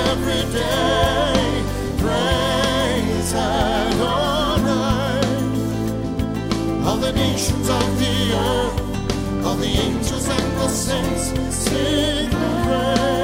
every day. Praise and honor. All the nations of the earth, all the angels and the saints sing praise.